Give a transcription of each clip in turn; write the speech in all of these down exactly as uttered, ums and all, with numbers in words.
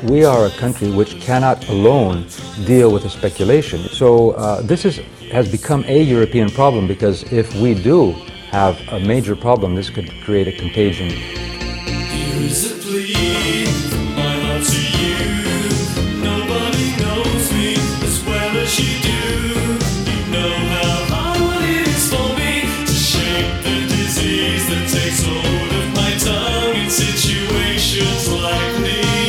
we are a country which cannot alone deal with the speculation. So uh, this is, has become a European problem, because if we do have a major problem, this could create a contagion. Here's a plea from my heart to you. Nobody knows me as well as you do. You know how hard it is for me to shake the disease that takes hold of my tongue in situations like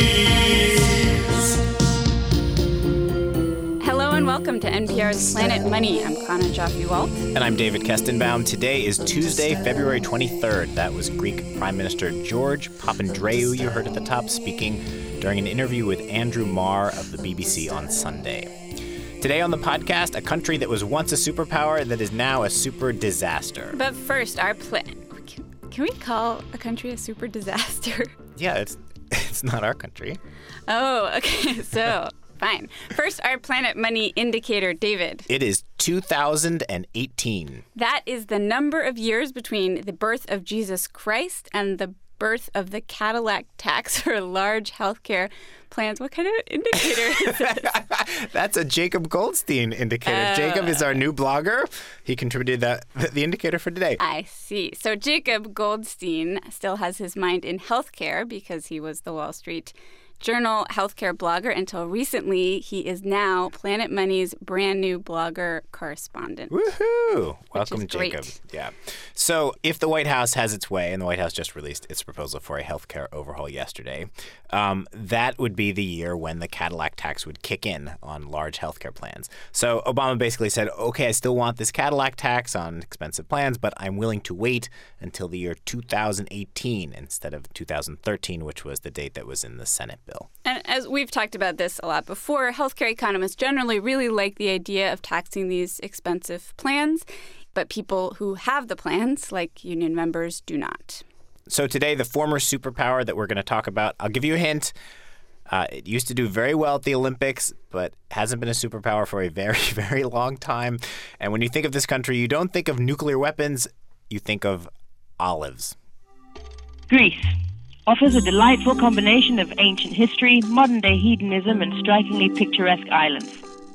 these. Hello and welcome to N P R's Planet Money. I'm Connor Joffe-Walt. And I'm David Kestenbaum. Today is Tuesday, February twenty-third. That was Greek Prime Minister George Papandreou, you heard at the top, speaking during an interview with Andrew Marr of the B B C on Sunday. Today on the podcast, a country that was once a superpower that is now a super disaster. But first, our plan. Can, can we call a country a super disaster? Yeah, it's it's not our country. Oh, okay. So, fine. First, our Planet Money indicator, David. It is two thousand eighteen. That is the number of years between the birth of Jesus Christ and the birth of the Cadillac tax for large healthcare plans. What kind of indicator is this? That's a Jacob Goldstein indicator. Uh, Jacob is our new blogger. He contributed that the indicator for today. I see. So Jacob Goldstein still has his mind in healthcare because he was the Wall Street Journal healthcare blogger until recently. He is now Planet Money's brand new blogger correspondent. Woohoo! Welcome, Jacob. Great. Yeah. So if the White House has its way, and the White House just released its proposal for a healthcare overhaul yesterday, um, that would be the year when the Cadillac tax would kick in on large healthcare plans. So Obama basically said, okay, I still want this Cadillac tax on expensive plans, but I'm willing to wait until the year two thousand eighteen instead of two thousand thirteen, which was the date that was in the Senate bill. And as we've talked about this a lot before, healthcare economists generally really like the idea of taxing these expensive plans, but people who have the plans, like union members, do not. So today, the former superpower that we're going to talk about, I'll give you a hint. Uh, it used to do very well at the Olympics, but hasn't been a superpower for a very, very long time. And when you think of this country, you don't think of nuclear weapons, you think of olives. Greece offers a delightful combination of ancient history, modern-day hedonism, and strikingly picturesque islands.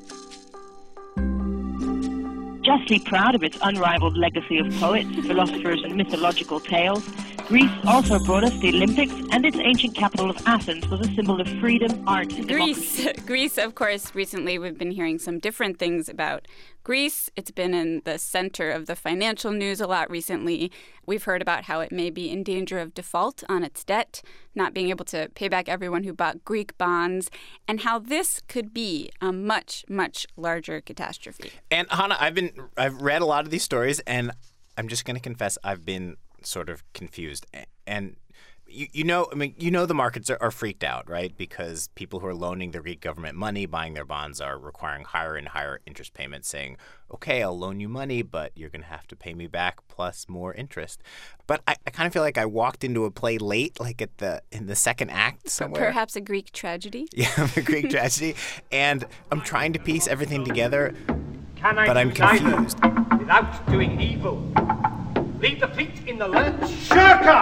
Justly proud of its unrivaled legacy of poets, philosophers, and mythological tales, Greece also brought us the Olympics, and its ancient capital of Athens was a symbol of freedom, art, and Greece. democracy. Greece, of course, recently we've been hearing some different things about Greece. It's been in the center of the financial news a lot recently. We've heard about how it may be in danger of default on its debt, not being able to pay back everyone who bought Greek bonds, and how this could be a much, much larger catastrophe. And Hannah, I've been I've read a lot of these stories, and I'm just going to confess I've been sort of confused. And you, you know, I mean, you know, the markets are, are freaked out, right? Because people who are loaning the Greek government money, buying their bonds, are requiring higher and higher interest payments, saying, okay, I'll loan you money, but you're going to have to pay me back plus more interest. But I, I kind of feel like I walked into a play late, like at the in the second act somewhere. Perhaps a Greek tragedy? Yeah, a Greek tragedy. And I'm trying to piece everything together, Can I but I'm do neither confused. without doing evil? Leave the fleet in the lurch. Shirker!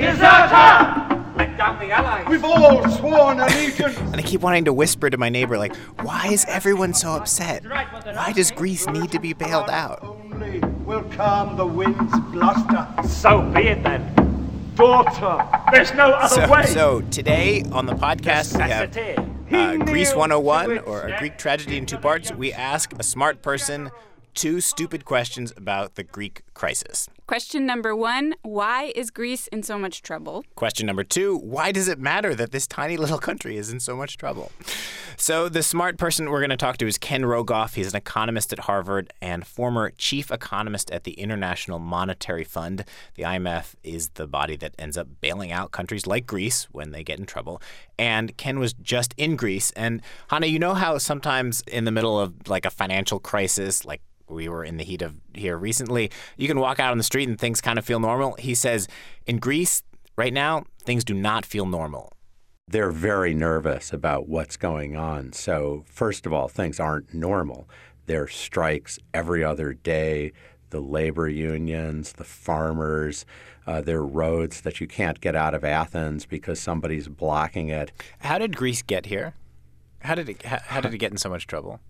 Deserter! Let down the allies. We've all sworn allegiance. And I keep wanting to whisper to my neighbor, like, why is everyone so upset? Why does Greece need to be bailed out? Only will calm the wind's bluster. So be it then. Daughter, there's no other So, way. so today on the podcast, we have Necessity. uh, Greece one oh one, or a Greek tragedy in two parts. We ask a smart person two stupid questions about the Greek crisis. Question number one, why is Greece in so much trouble? Question number two, why does it matter that this tiny little country is in so much trouble? So the smart person we're going to talk to is Ken Rogoff. He's an economist at Harvard and former chief economist at the International Monetary Fund. The I M F is the body that ends up bailing out countries like Greece when they get in trouble. And Ken was just in Greece. And Hannah, you know how sometimes in the middle of like a financial crisis, like we were in the heat of here recently, you can walk out on the street and things kind of feel normal. He says in Greece right now, things do not feel normal. They're very nervous about what's going on. So first of all, things aren't normal. There are strikes every other day. the labor unions, the farmers. Uh, there are roads that you can't get out of Athens because somebody's blocking it. How did Greece get here? How did it, how, how did it get in so much trouble?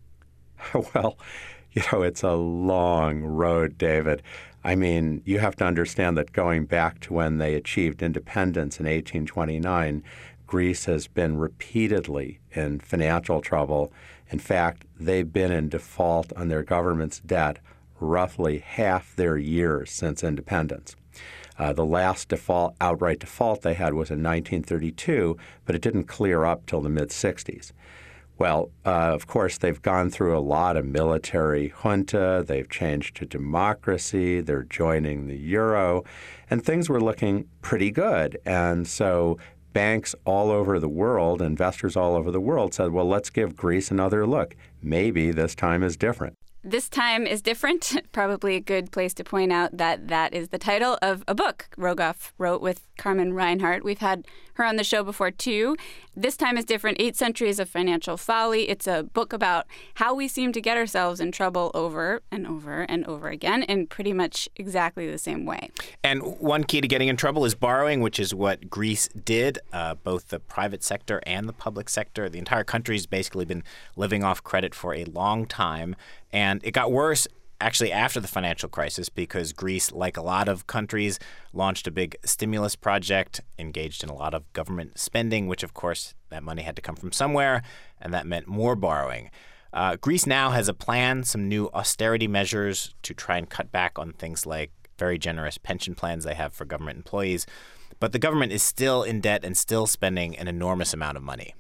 Well, you know, it's a long road, David. I mean, you have to understand that going back to when they achieved independence in eighteen twenty-nine, Greece has been repeatedly in financial trouble. In fact, they've been in default on their government's debt roughly half their years since independence. Uh, the last default, outright default they had was in nineteen thirty-two, but it didn't clear up till the mid-sixties. Well, uh, of course, they've gone through a lot of military junta. They've changed to democracy. They're joining the euro, and things were looking pretty good. And so banks all over the world, investors all over the world said, well, let's give Greece another look. Maybe this time is different. This time is different. Probably a good place to point out that that is the title of a book Rogoff wrote with Carmen Reinhart. We've had her on the show before, too. This time is different. Eight Centuries of Financial Folly. It's a book about how we seem to get ourselves in trouble over and over and over again in pretty much exactly the same way. And one key to getting in trouble is borrowing, which is what Greece did, uh, both the private sector and the public sector. The entire country's basically been living off credit for a long time. And it got worse actually after the financial crisis because Greece, like a lot of countries, launched a big stimulus project, engaged in a lot of government spending, which, of course, that money had to come from somewhere, and that meant more borrowing. Uh, Greece now has a plan, some new austerity measures to try and cut back on things like very generous pension plans they have for government employees. But the government is still in debt and still spending an enormous amount of money.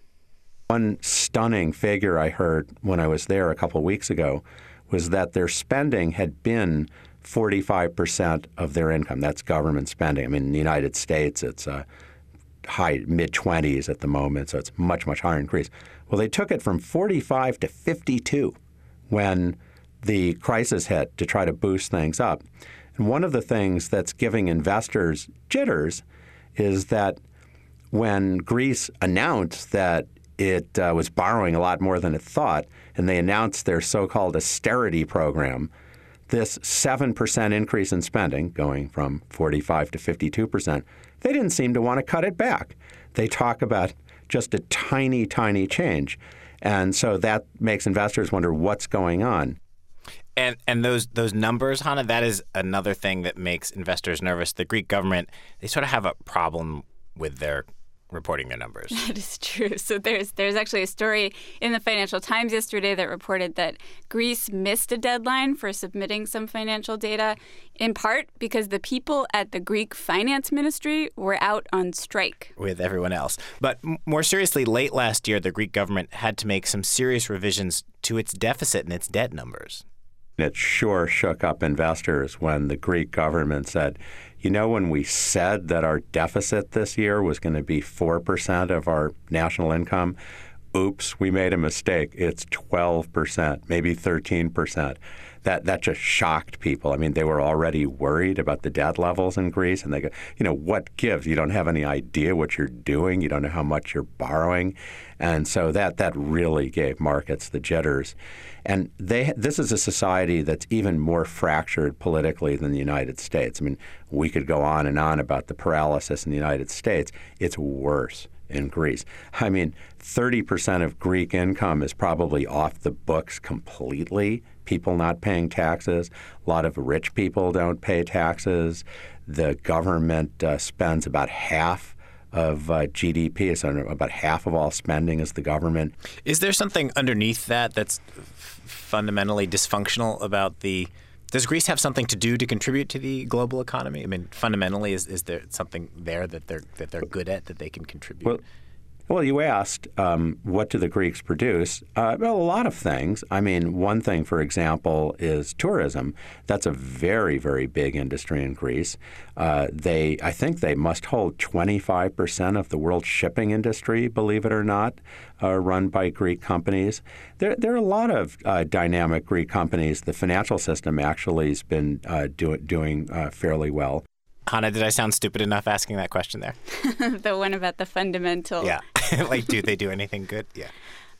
One stunning figure I heard when I was there a couple of weeks ago was that their spending had been forty-five percent of their income. That's government spending. I mean, in the United States, it's uh, high, mid-twenties at the moment, so it's much, much higher in Greece. Well, they took it from forty-five to fifty-two when the crisis hit to try to boost things up. And one of the things that's giving investors jitters is that when Greece announced that it uh, was borrowing a lot more than it thought, and they announced their so-called austerity program, this seven percent increase in spending, going from forty-five to fifty-two percent, they didn't seem to want to cut it back. They talk about just a tiny, tiny change. And so that makes investors wonder what's going on. And and those those numbers, Hannah, that is another thing that makes investors nervous. The Greek government, they sort of have a problem with their reporting their numbers. That is true. So there's there's actually a story in the Financial Times yesterday that reported that Greece missed a deadline for submitting some financial data, in part because the people at the Greek finance ministry were out on strike. With everyone else. But m- more seriously, late last year, the Greek government had to make some serious revisions to its deficit and its debt numbers. It sure shook up investors when the Greek government said, you know, when we said that our deficit this year was going to be four percent of our national income, oops, we made a mistake. It's twelve percent, maybe thirteen percent. That that just shocked people. I mean, they were already worried about the debt levels in Greece, and they go, you know, what gives? You don't have any idea what you're doing. You don't know how much you're borrowing. And so that that really gave markets the jitters. And they this is a society that's even more fractured politically than the United States. I mean, we could go on and on about the paralysis in the United States. It's worse in Greece. I mean, thirty percent of Greek income is probably off the books completely. People not paying taxes. A lot of rich people don't pay taxes. The government uh, spends about half of uh, G D P. So about half of all spending is the government. Is there something underneath that that's f- fundamentally dysfunctional about the... Does Greece have something to do to contribute to the global economy? I mean, fundamentally, is, is there something there that they're that they're good at that they can contribute? Well, well you asked, um, what do the Greeks produce? Uh, well, a lot of things. I mean, one thing, for example, is tourism. That's a very, very big industry in Greece. Uh, they, I think they must hold twenty-five percent of the world shipping industry, believe it or not, uh, run by Greek companies. There, there are a lot of uh, dynamic Greek companies. The financial system actually has been uh, do, doing uh, fairly well. Hannah, did I sound stupid enough asking that question there? The one about the fundamental. Yeah. Like, do they do anything good? Yeah.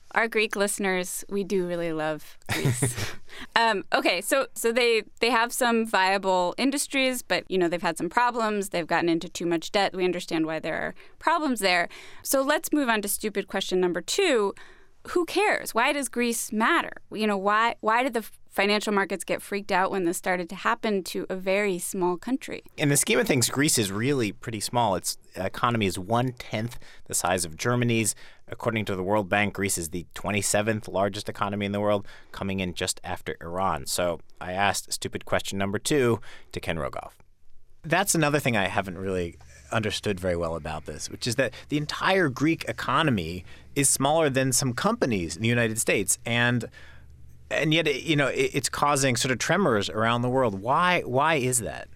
Our Greek listeners, we do really love Greece. um, okay, so so they they have some viable industries, but you know they've had some problems. They've gotten into too much debt. We understand why there are problems there. So let's move on to stupid question number two. Who cares? Why does Greece matter? You know, why why did the financial markets get freaked out when this started to happen to a very small country? In the scheme of things, Greece is really pretty small. Its economy is one-tenth the size of Germany's. According to the World Bank, Greece is the twenty-seventh largest economy in the world, coming in just after Iran. So I asked stupid question number two to Ken Rogoff. That's another thing I haven't really understood very well about this, which is that the entire Greek economy is smaller than some companies in the United States. And and yet, you know, it's causing sort of tremors around the world. Why Why is that?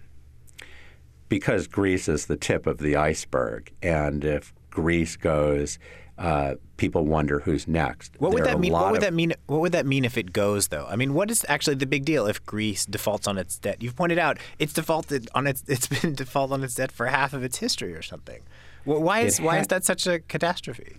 Because Greece is the tip of the iceberg. And if Greece goes, uh, people wonder who's next. What would There are that a mean? lot What would of- that mean? What would that mean if it goes, though? I mean, what is actually the big deal if Greece defaults on its debt? You've pointed out it's defaulted on its. It's been default on its debt for half of its history or something. Well, why is It why ha- is that such a catastrophe?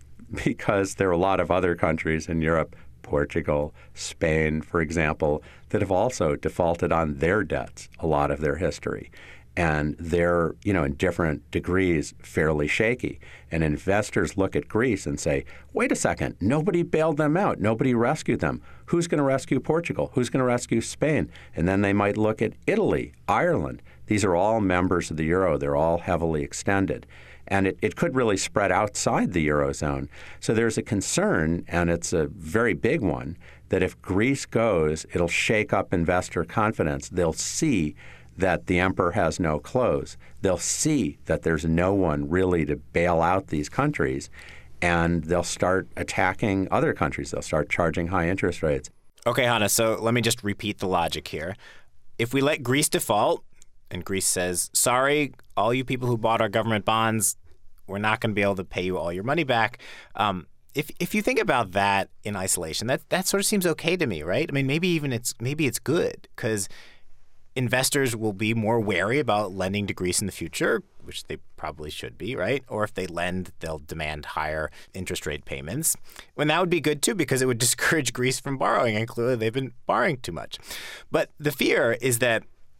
Because there are a lot of other countries in Europe, Portugal, Spain, for example, that have also defaulted on their debts a lot of their history. And they're, you know, in different degrees, fairly shaky. And investors look at Greece and say, wait a second, nobody bailed them out. Nobody rescued them. Who's going to rescue Portugal? Who's going to rescue Spain? And then they might look at Italy, Ireland. These are all members of the euro. They're all heavily extended. And it, it could really spread outside the Eurozone. So there's a concern, and it's a very big one, that if Greece goes, it'll shake up investor confidence. They'll see that the emperor has no clothes. They'll see that there's no one really to bail out these countries, and they'll start attacking other countries. They'll start charging high interest rates. Okay, Hannah, so let me just repeat the logic here. If we let Greece default, and Greece says, sorry, all you people who bought our government bonds, we're not going to be able to pay you all your money back. Um, if if you think about that in isolation, that that sort of seems okay to me, right? I mean, maybe even it's maybe it's good because investors will be more wary about lending to Greece in the future, which they probably should be, right? Or if they lend, they'll demand higher interest rate payments. And that would be good, too, because it would discourage Greece from borrowing, and clearly they've been borrowing too much. But the fear is that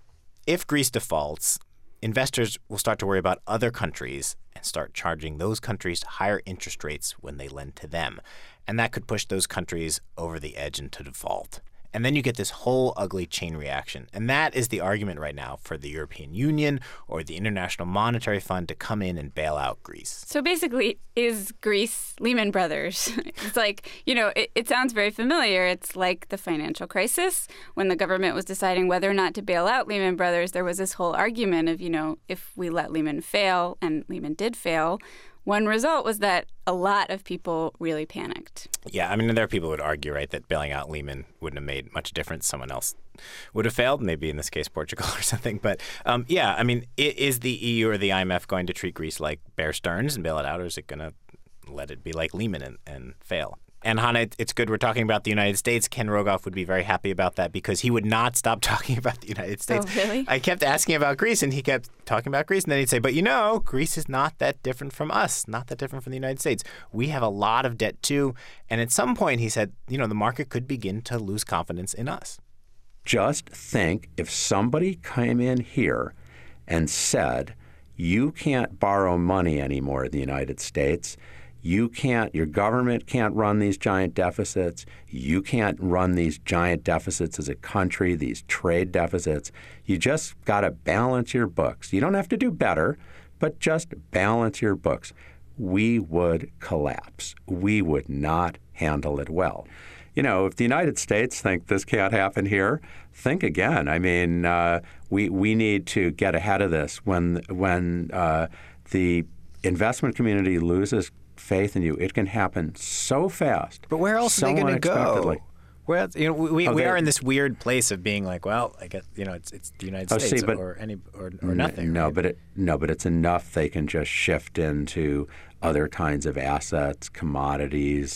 if Greece defaults, investors will start to worry about other countries and start charging those countries higher interest rates when they lend to them. And that could push those countries over the edge into default. And then you get this whole ugly chain reaction. And that is the argument right now for the European Union or the International Monetary Fund to come in and bail out Greece. So basically, is Greece Lehman Brothers? It's like, you know, it, it sounds very familiar. It's like the financial crisis. When the government was deciding whether or not to bail out Lehman Brothers, there was this whole argument of, you know, if we let Lehman fail, and Lehman did fail, one result was that a lot of people really panicked. Yeah, I mean, there are people who would argue, right, that bailing out Lehman wouldn't have made much difference. Someone else would have failed, maybe in this case Portugal or something. But um, yeah, I mean, is the E U or the I M F going to treat Greece like Bear Stearns and bail it out, or is it going to let it be like Lehman and, and fail? And Hannah, it's good we're talking about the United States. Ken Rogoff would be very happy about that because he would not stop talking about the United States. Oh, really? I kept asking about Greece, and he kept talking about Greece. And then he'd say, but you know, Greece is not that different from us, not that different from the United States. We have a lot of debt, too. And at some point, he said, you know, the market could begin to lose confidence in us. Just think if somebody came in here and said, you can't borrow money anymore in the United States. You can't, your government can't run these giant deficits. You can't run these giant deficits as a country, these trade deficits. You just got to balance your books. You don't have to do better, but just balance your books. We would collapse. We would not handle it well. You know, if the United States think this can't happen here, think again. I mean, uh, we we need to get ahead of this. When when uh, the investment community loses faith in you, it can happen so fast. But where else so are they going to go? unexpectedly. Where else, you know, we, Oh, we they- are in this weird place of being like, well, I guess, you know, it's it's the United Oh, States see, but- or any or, or nothing. No, right? but it no, but it's enough. They can just shift into other kinds of assets, commodities.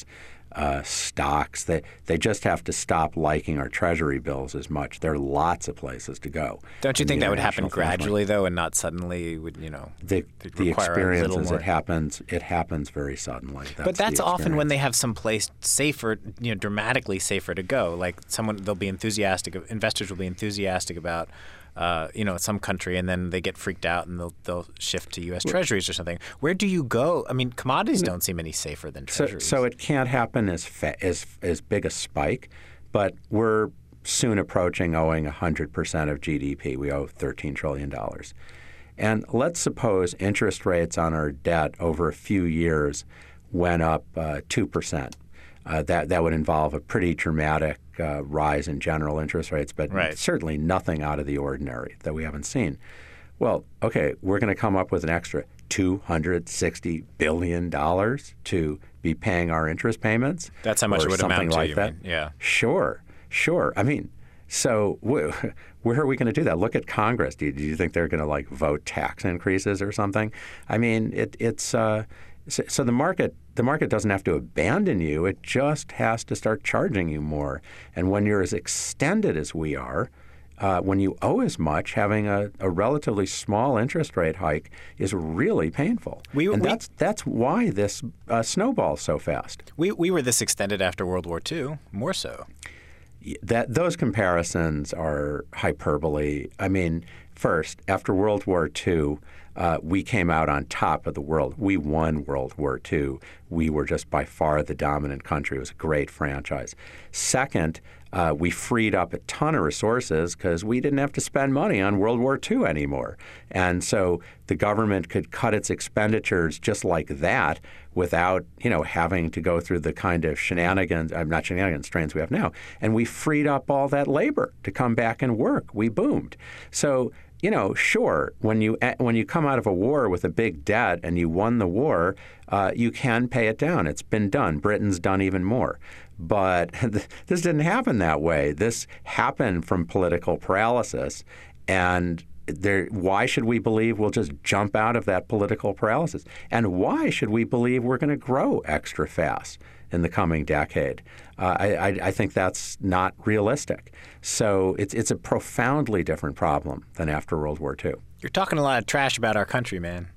uh, stocks. They they just have to stop liking our treasury bills as much. There are lots of places to go. Don't you in think the that would happen international financial gradually, though, and not suddenly? Would you know? The, the require a experience little is more- it happens. It happens very suddenly. That's But that's the often when experience. they have some place safer, you know, dramatically safer to go. Like someone, they'll be enthusiastic. Investors will be enthusiastic about, uh, you know, some country, and then they get freaked out and they'll they'll shift to U S Treasuries or something. Where do you go? I mean, commodities don't seem any safer than So, treasuries. so it can't happen as fa- as as big a spike, but we're soon approaching owing one hundred percent of G D P. We owe thirteen trillion dollars. And let's suppose interest rates on our debt over a few years went up uh, two percent. Uh, that, that would involve a pretty dramatic uh, rise in general interest rates, but Right. certainly nothing out of the ordinary that we haven't seen. Well, okay, we're going to come up with an extra two hundred sixty billion dollars to be paying our interest payments. That's how much or it would something amount to, like you that. mean? Yeah. Sure, sure. I mean, so wh- where are we going to do that? Look at Congress. Do you, do you think they're going to like vote tax increases or something? I mean, it, it's uh, so, so the market. The market doesn't have to abandon you. It just has to start charging you more. And when you're as extended as we are, uh, when you owe as much, having a, a relatively small interest rate hike is really painful. We- and we- that's that's why this uh, snowballs so fast. We we were this extended after World War Two, more so. That those comparisons are hyperbole. I mean, first, after World War Two, uh, we came out on top of the world. We won World War Two. We were just by far the dominant country. It was a great franchise. Second, uh, we freed up a ton of resources because we didn't have to spend money on World War Two anymore. And so the government could cut its expenditures just like that without, you know, having to go through the kind of shenanigans, uh, not shenanigans, strains we have now. And we freed up all that labor to come back and work. We boomed. So, you know, sure, when you when you come out of a war with a big debt and you won the war, uh, you can pay it down. It's been done. Britain's done even more. But this didn't happen that way. This happened from political paralysis. And there, why should we believe we'll just jump out of that political paralysis? And why should we believe we're going to grow extra fast in the coming decade? Uh, I, I, I think that's not realistic. So it's it's a profoundly different problem than after World War Two. You're talking a lot of trash about our country, man.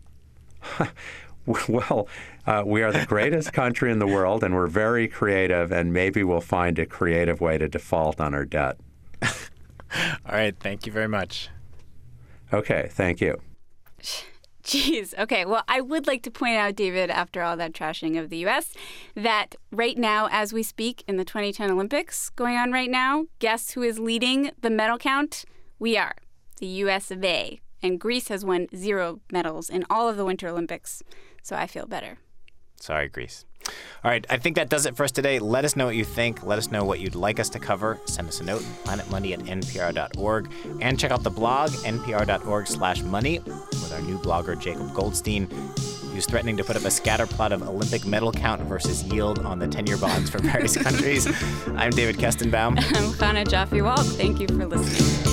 Well, uh, we are the greatest country in the world, and we're very creative, and maybe we'll find a creative way to default on our debt. All right. Thank you very much. Okay, thank you. Jeez. Okay. Well, I would like to point out, David, after all that trashing of the U S, that right now, as we speak, in the twenty ten Olympics going on right now, guess who is leading the medal count? We are, the U S of A. And Greece has won zero medals in all of the Winter Olympics. So I feel better. Sorry, Greece. All right, I think that does it for us today. Let us know what you think. Let us know what you'd like us to cover. Send us a note, planet money at n p r dot org. And check out the blog, n p r dot org slash money, with our new blogger, Jacob Goldstein, who's threatening to put up a scatter plot of Olympic medal count versus yield on the ten-year bonds for various countries. I'm David Kestenbaum. I'm Chana Jaffe-Walt. Thank you for listening.